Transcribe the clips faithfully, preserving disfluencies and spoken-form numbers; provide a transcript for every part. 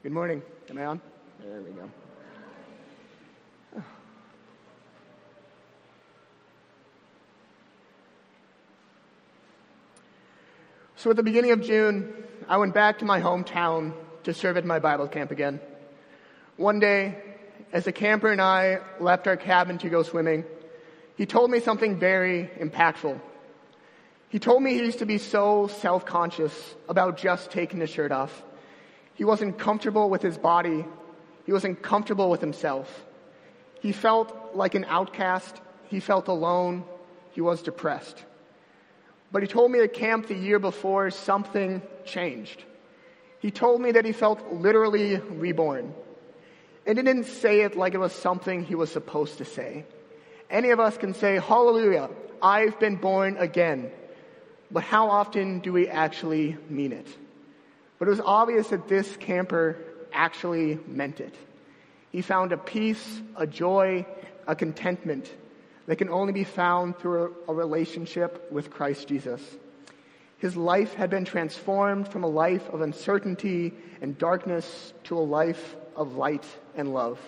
Good morning. Am I on? There we go. So at the beginning of June, I went back to my hometown to serve at my Bible camp again. One day, as the camper and I left our cabin to go swimming, he told me something very impactful. He told me he used to be so self-conscious about just taking his shirt off. He wasn't comfortable with his body. He wasn't comfortable with himself. He felt like an outcast. He felt alone. He was depressed. But he told me at camp the year before something changed. He told me that he felt literally reborn. And he didn't say it like it was something he was supposed to say. Any of us can say, "Hallelujah, I've been born again." But how often do we actually mean it? But it was obvious that this camper actually meant it. He found a peace, a joy, a contentment that can only be found through a relationship with Christ Jesus. His life had been transformed from a life of uncertainty and darkness to a life of light and love.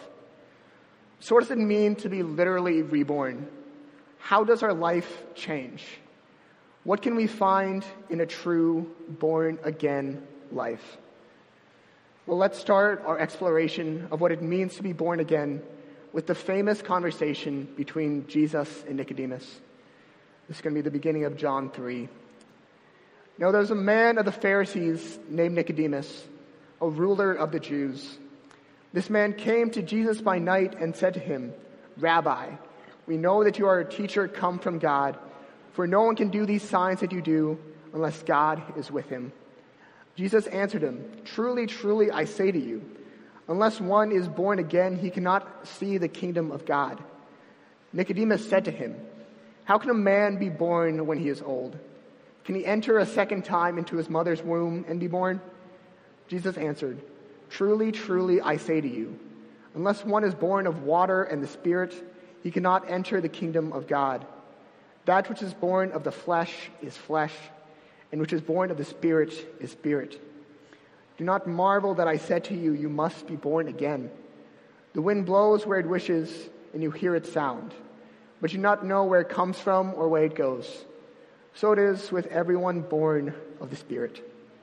So what does it mean to be literally reborn? How does our life change? What can we find in a true born-again life? Well, let's start our exploration of what it means to be born again with the famous conversation between Jesus and Nicodemus. This is going to be the beginning of John three. Now, there was a man of the Pharisees named Nicodemus, a ruler of the Jews. This man came to Jesus by night and said to him, "Rabbi, we know that you are a teacher come from God, for no one can do these signs that you do unless God is with him." Jesus answered him, "Truly, truly, I say to you, unless one is born again, he cannot see the kingdom of God." Nicodemus said to him, "How can a man be born when he is old? Can he enter a second time into his mother's womb and be born?" Jesus answered, "Truly, truly, I say to you, unless one is born of water and the Spirit, he cannot enter the kingdom of God. That which is born of the flesh is flesh, and which is born of the Spirit is spirit. Do not marvel that I said to you, you must be born again. The wind blows where it wishes, and you hear its sound, but you do not know where it comes from or where it goes. So it is with everyone born of the Spirit."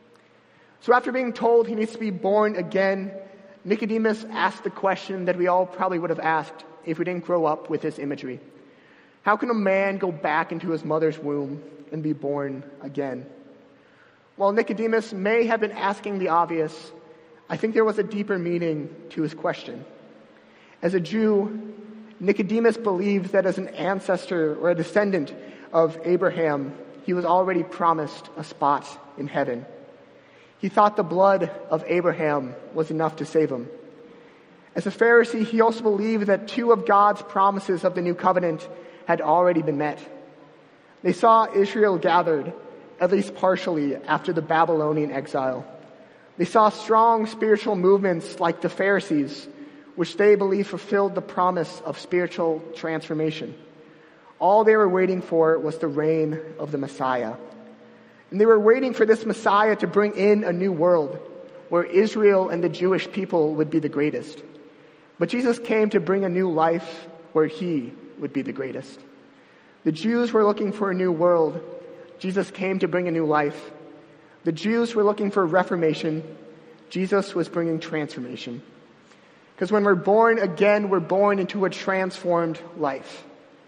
So after being told he needs to be born again, Nicodemus asked the question that we all probably would have asked if we didn't grow up with this imagery. How can a man go back into his mother's womb and be born again? While Nicodemus may have been asking the obvious, I think there was a deeper meaning to his question. As a Jew, Nicodemus believed that as an ancestor or a descendant of Abraham, he was already promised a spot in heaven. He thought the blood of Abraham was enough to save him. As a Pharisee, he also believed that two of God's promises of the new covenant had already been met. They saw Israel gathered, at least partially, after the Babylonian exile. They saw strong spiritual movements like the Pharisees, which they believed fulfilled the promise of spiritual transformation. All they were waiting for was the reign of the Messiah. And they were waiting for this Messiah to bring in a new world where Israel and the Jewish people would be the greatest. But Jesus came to bring a new life where he would be the greatest. The Jews were looking for a new world. Jesus came to bring a new life. The Jews were looking for reformation. Jesus was bringing transformation. Because when we're born again, we're born into a transformed life.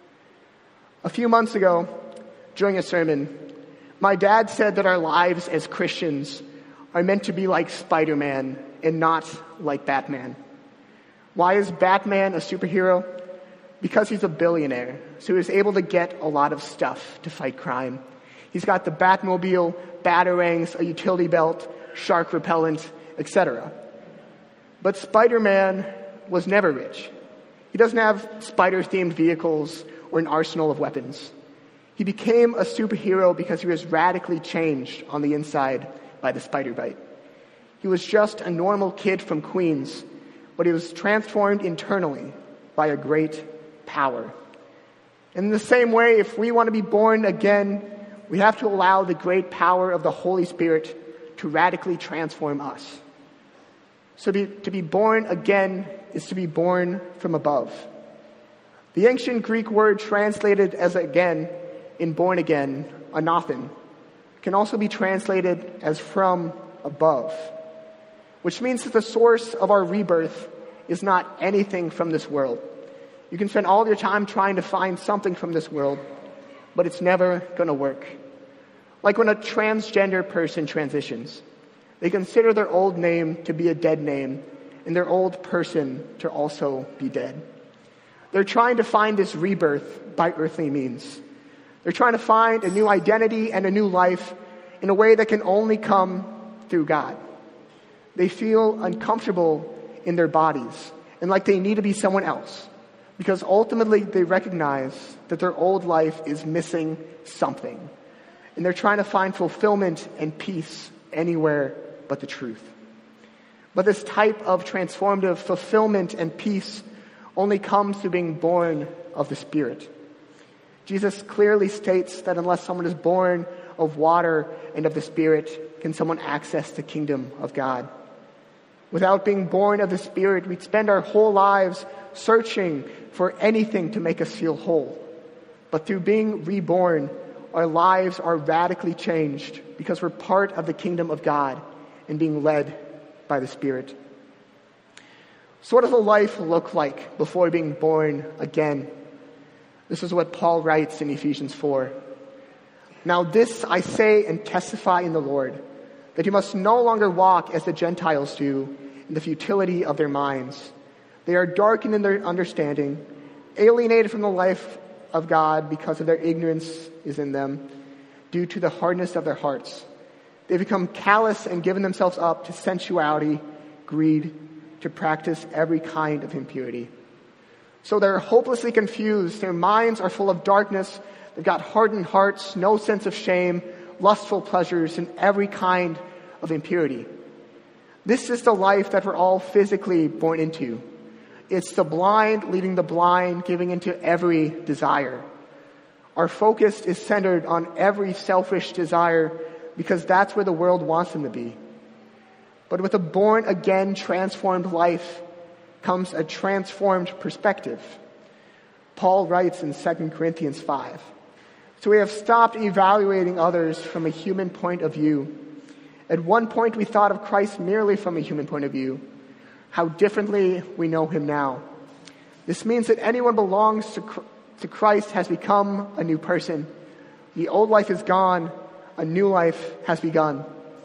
A few months ago, during a sermon, my dad said that our lives as Christians are meant to be like Spider-Man and not like Batman. Why is Batman a superhero? Because he's a billionaire, so he's able to get a lot of stuff to fight crime. He's got the Batmobile, batarangs, a utility belt, shark repellent, et cetera. But Spider-Man was never rich. He doesn't have spider-themed vehicles or an arsenal of weapons. He became a superhero because he was radically changed on the inside by the spider bite. He was just a normal kid from Queens, but he was transformed internally by a great power. In the same way, if we want to be born again, we have to allow the great power of the Holy Spirit to radically transform us. So be, to be born again is to be born from above. The ancient Greek word translated as again in born again, anothen, can also be translated as from above, which means that the source of our rebirth is not anything from this world. You can spend all your time trying to find something from this world, but it's never going to work. Like when a transgender person transitions, they consider their old name to be a dead name and their old person to also be dead. They're trying to find this rebirth by earthly means. They're trying to find a new identity and a new life in a way that can only come through God. They feel uncomfortable in their bodies and like they need to be someone else because ultimately they recognize that their old life is missing something. And they're trying to find fulfillment and peace anywhere but the truth. But this type of transformative fulfillment and peace only comes through being born of the Spirit. Jesus clearly states that unless someone is born of water and of the Spirit, can someone access the kingdom of God. Without being born of the Spirit, we'd spend our whole lives searching for anything to make us feel whole. But through being reborn, our lives are radically changed because we're part of the kingdom of God and being led by the Spirit. So what does a life look like before being born again? This is what Paul writes in Ephesians four. Now this I say and testify in the Lord, that you must no longer walk as the Gentiles do in the futility of their minds. They are darkened in their understanding, alienated from the life of God because of their ignorance is in them, due to the hardness of their hearts. They become callous and given themselves up to sensuality, greed, to practice every kind of impurity. So they're hopelessly confused. Their minds are full of darkness. They've got hardened hearts, no sense of shame, lustful pleasures, and every kind of impurity. This is the life that we're all physically born into. It's the blind leading the blind, giving into every desire. Our focus is centered on every selfish desire because that's where the world wants them to be. But with a born-again, transformed life comes a transformed perspective. Paul writes in Second Corinthians five, so we have stopped evaluating others from a human point of view. At one point we thought of Christ merely from a human point of view. How differently we know him now. This means that anyone who belongs to, to Christ has become a new person. The old life is gone, a new life has begun.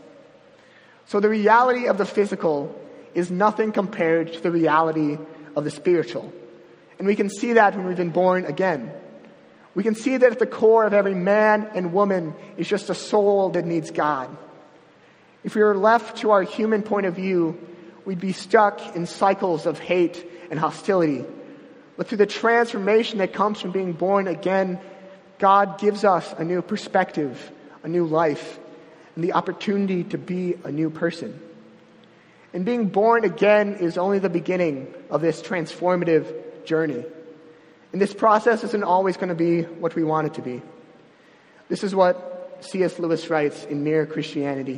So the reality of the physical is nothing compared to the reality of the spiritual. And we can see that when we've been born again. We can see that at the core of every man and woman is just a soul that needs God. If we were left to our human point of view, we'd be stuck in cycles of hate and hostility. But through the transformation that comes from being born again, God gives us a new perspective, a new life, and the opportunity to be a new person. And being born again is only the beginning of this transformative journey. And this process isn't always going to be what we want it to be. This is what C S Lewis writes in Mere Christianity.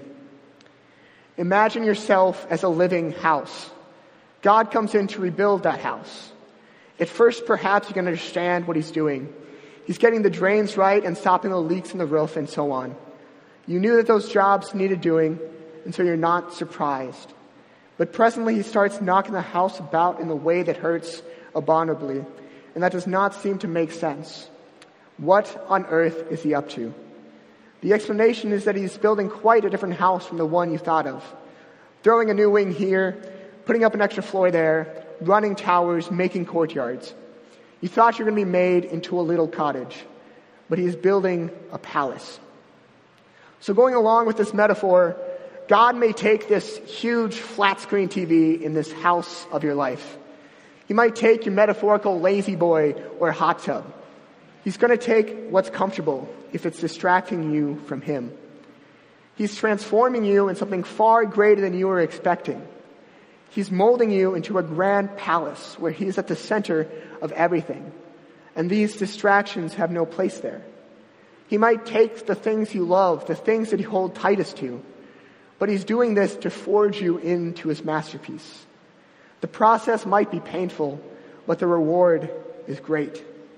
Imagine yourself as a living house. God comes in to rebuild that house. At first, perhaps you can understand what he's doing. He's getting the drains right and stopping the leaks in the roof and so on. You knew that those jobs needed doing, and so you're not surprised. But presently he starts knocking the house about in a way that hurts abominably, and that does not seem to make sense. What on earth is he up to? The explanation is that he's building quite a different house from the one you thought of. Throwing a new wing here, putting up an extra floor there, running towers, making courtyards. You thought you were going to be made into a little cottage, but he's building a palace. So going along with this metaphor, God may take this huge flat screen T V in this house of your life. He might take your metaphorical lazy boy or hot tub. He's going to take what's comfortable if it's distracting you from him. He's transforming you in something far greater than you were expecting. He's molding you into a grand palace where he's at the center of everything. And these distractions have no place there. He might take the things you love, the things that you hold tightest to, But he's doing this to forge you into his masterpiece. The process might be painful, but the reward is great.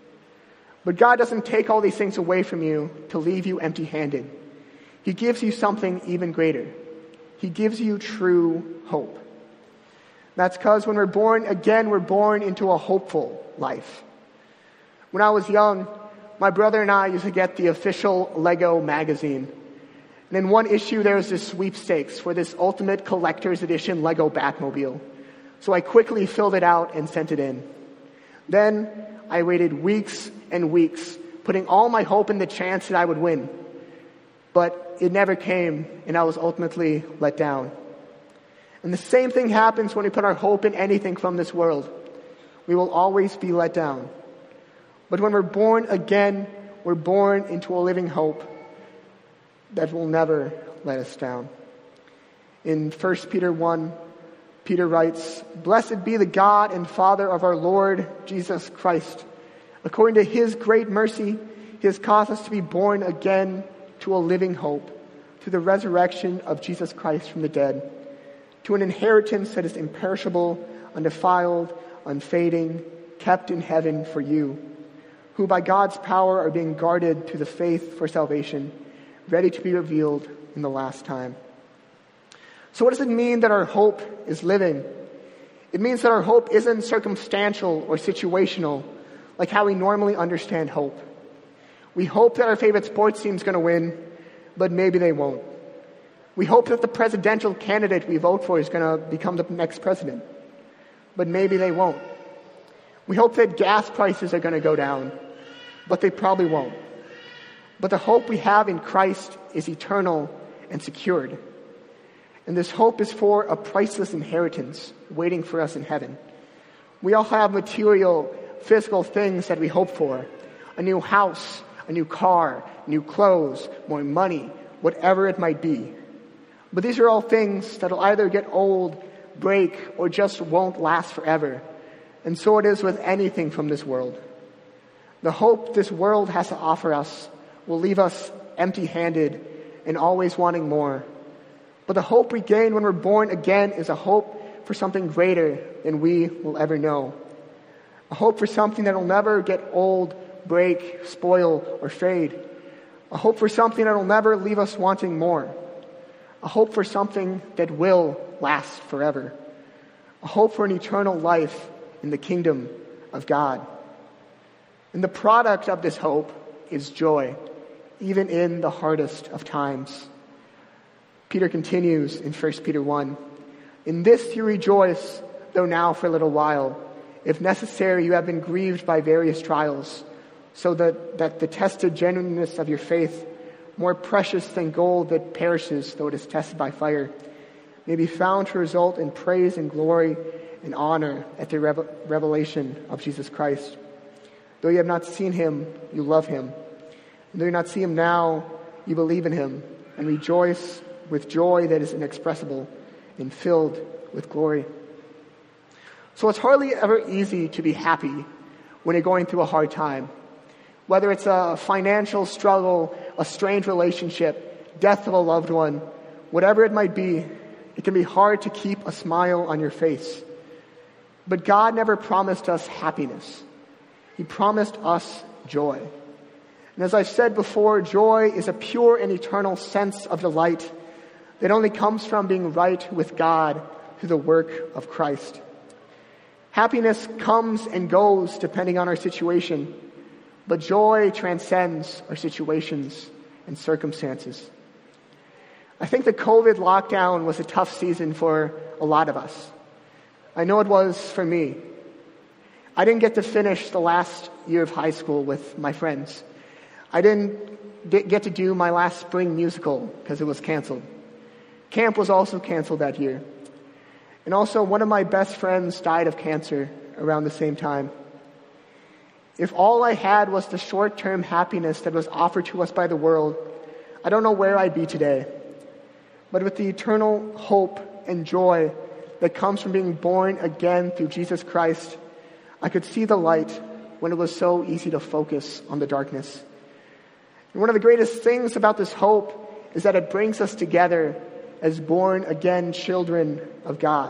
But God doesn't take all these things away from you to leave you empty-handed. He gives you something even greater. He gives you true hope. That's because when we're born again, we're born into a hopeful life. When I was young, my brother and I used to get the official Lego magazine. And in one issue, there was this sweepstakes for this ultimate collector's edition Lego Batmobile. So I quickly filled it out and sent it in. Then I waited weeks and weeks, putting all my hope in the chance that I would win. But it never came, and I was ultimately let down. And the same thing happens when we put our hope in anything from this world. We will always be let down. But when we're born again, we're born into a living hope that will never let us down. In First Peter one, Peter writes, "Blessed be the God and Father of our Lord Jesus Christ. According to his great mercy, he has caused us to be born again to a living hope through the resurrection of Jesus Christ from the dead, to an inheritance that is imperishable, undefiled, unfading, kept in heaven for you, who by God's power are being guarded through the faith for salvation, ready to be revealed in the last time." So what does it mean that our hope is living? It means that our hope isn't circumstantial or situational, like how we normally understand hope. We hope that our favorite sports team is going to win, but maybe they won't. We hope that the presidential candidate we vote for is going to become the next president, but maybe they won't. We hope that gas prices are going to go down, but they probably won't. But the hope we have in Christ is eternal and secured. And this hope is for a priceless inheritance waiting for us in heaven. We all have material, physical things that we hope for. A new house, a new car, new clothes, more money, whatever it might be. But these are all things that will either get old, break, or just won't last forever. And so it is with anything from this world. The hope this world has to offer us will leave us empty-handed and always wanting more. But the hope we gain when we're born again is a hope for something greater than we will ever know. A hope for something that will never get old, break, spoil, or fade. A hope for something that will never leave us wanting more. A hope for something that will last forever. A hope for an eternal life in the kingdom of God. And the product of this hope is joy, even in the hardest of times. Peter continues in First Peter one, "In this you rejoice, though now for a little while. If necessary, you have been grieved by various trials, so that, that the tested genuineness of your faith, more precious than gold that perishes though it is tested by fire, may be found to result in praise and glory and honor at the revel- revelation of Jesus Christ. Though you have not seen him, you love him. And though you not see him now, you believe in him and rejoice with joy that is inexpressible and filled with glory." So it's hardly ever easy to be happy when you're going through a hard time. Whether it's a financial struggle, a strained relationship, death of a loved one, whatever it might be, it can be hard to keep a smile on your face. But God never promised us happiness. He promised us joy. And as I've said before, joy is a pure and eternal sense of delight that only comes from being right with God through the work of Christ. Happiness comes and goes depending on our situation, but joy transcends our situations and circumstances. I think the COVID lockdown was a tough season for a lot of us. I know it was for me. I didn't get to finish the last year of high school with my friends. I didn't get to do my last spring musical because it was canceled. Camp was also canceled that year. And also, one of my best friends died of cancer around the same time. If all I had was the short-term happiness that was offered to us by the world, I don't know where I'd be today. But with the eternal hope and joy that comes from being born again through Jesus Christ, I could see the light when it was so easy to focus on the darkness. And one of the greatest things about this hope is that it brings us together as born again children of God.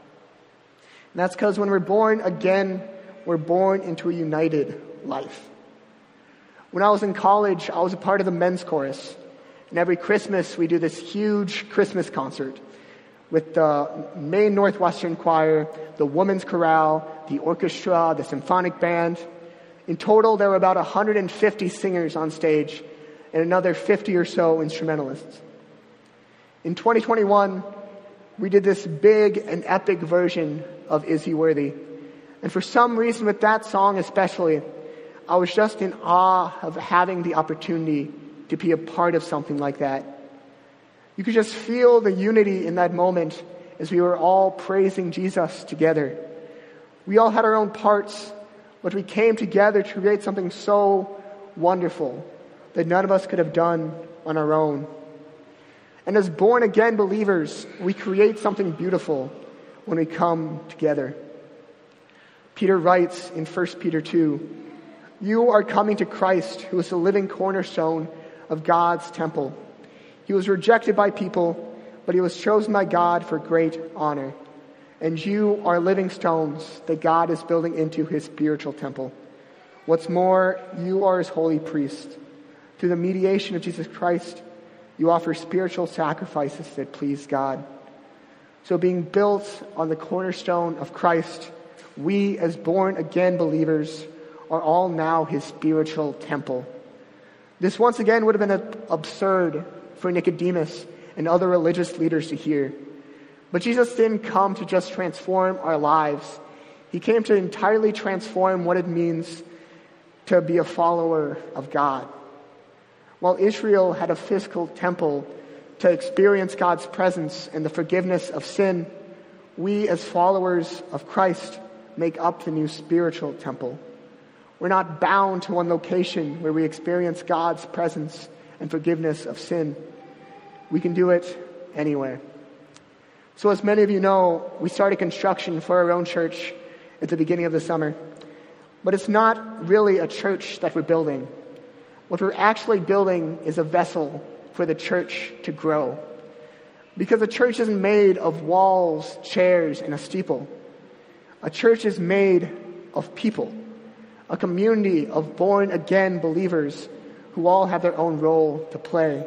And that's because when we're born again, we're born into a united life. When I was in college, I was a part of the men's chorus. And every Christmas, we do this huge Christmas concert with the Maine Northwestern Choir, the Women's Chorale, the orchestra, the symphonic band. In total, there were about one hundred fifty singers on stage and another fifty or so instrumentalists. In twenty twenty-one, we did this big and epic version of Is He Worthy? And for some reason with that song especially, I was just in awe of having the opportunity to be a part of something like that. You could just feel the unity in that moment as we were all praising Jesus together. We all had our own parts, but we came together to create something so wonderful that none of us could have done on our own. And as born-again believers, we create something beautiful when we come together. Peter writes in First Peter two, "You are coming to Christ, who is the living cornerstone of God's temple. He was rejected by people, but he was chosen by God for great honor. And you are living stones that God is building into his spiritual temple. What's more, you are his holy priest. Through the mediation of Jesus Christ, you offer spiritual sacrifices that please God." So being built on the cornerstone of Christ, we as born-again believers are all now his spiritual temple. This once again would have been absurd for Nicodemus and other religious leaders to hear. But Jesus didn't come to just transform our lives. He came to entirely transform what it means to be a follower of God. While Israel had a physical temple to experience God's presence and the forgiveness of sin, we as followers of Christ make up the new spiritual temple. We're not bound to one location where we experience God's presence and forgiveness of sin. We can do it anywhere. So as many of you know, we started construction for our own church at the beginning of the summer. But it's not really a church that we're building. What we're actually building is a vessel for the church to grow. Because a church isn't made of walls, chairs, and a steeple. A church is made of people. A community of born-again believers who all have their own role to play.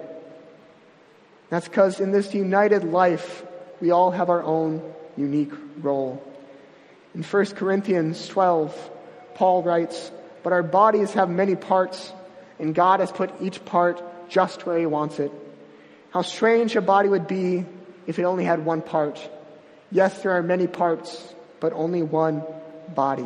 That's because in this united life, we all have our own unique role. In First Corinthians twelve, Paul writes, "But our bodies have many parts, and God has put each part just where he wants it. How strange a body would be if it only had one part. Yes, there are many parts, but only one body."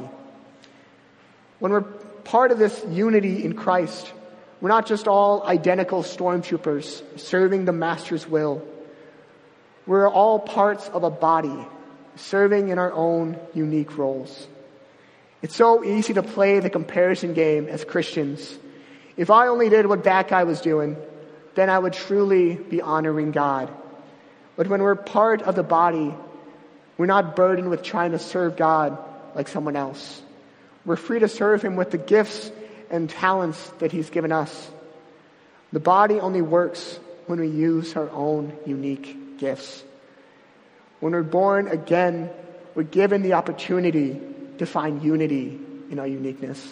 When we're part of this unity in Christ, we're not just all identical stormtroopers serving the Master's will. We're all parts of a body, serving in our own unique roles. It's so easy to play the comparison game as Christians. If I only did what that guy was doing, then I would truly be honoring God. But when we're part of the body, we're not burdened with trying to serve God like someone else. We're free to serve him with the gifts and talents that he's given us. The body only works when we use our own unique gifts. When we're born again, we're given the opportunity to find unity in our uniqueness.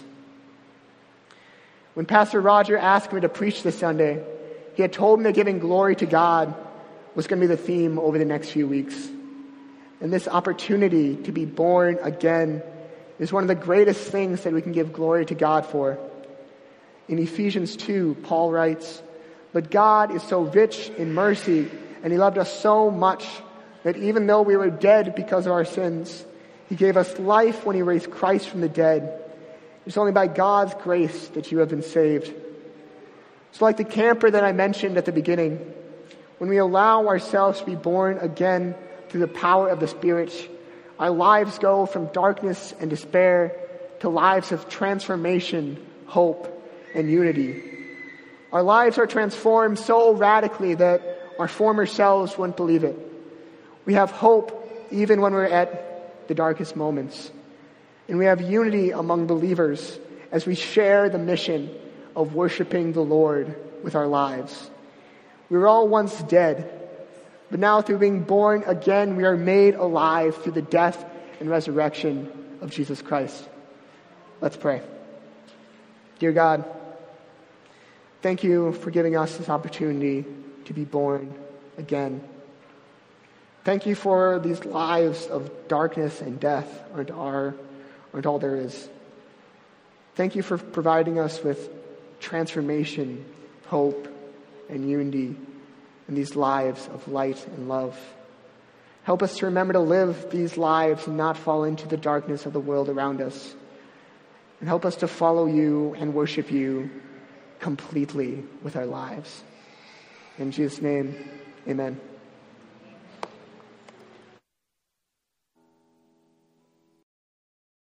When Pastor Roger asked me to preach this Sunday, he had told me that giving glory to God was going to be the theme over the next few weeks. And this opportunity to be born again is one of the greatest things that we can give glory to God for. In Ephesians two, Paul writes, "But God is so rich in mercy, and he loved us so much that even though we were dead because of our sins, he gave us life when he raised Christ from the dead. It's only by God's grace that you have been saved." So like the camper that I mentioned at the beginning, when we allow ourselves to be born again through the power of the Spirit, our lives go from darkness and despair to lives of transformation, hope, and unity. Our lives are transformed so radically that our former selves wouldn't believe it. We have hope even when we're at the darkest moments. And we have unity among believers as we share the mission of worshiping the Lord with our lives. We were all once dead, But now through being born again, we are made alive through the death and resurrection of Jesus Christ. Let's pray. Dear God, thank you for giving us this opportunity to be born again. Thank you for these lives of darkness and death aren't, our, aren't all there is. Thank you for providing us with transformation, hope, and unity in these lives of light and love. Help us to remember to live these lives and not fall into the darkness of the world around us. And help us to follow you and worship you completely with our lives. In Jesus' name, amen.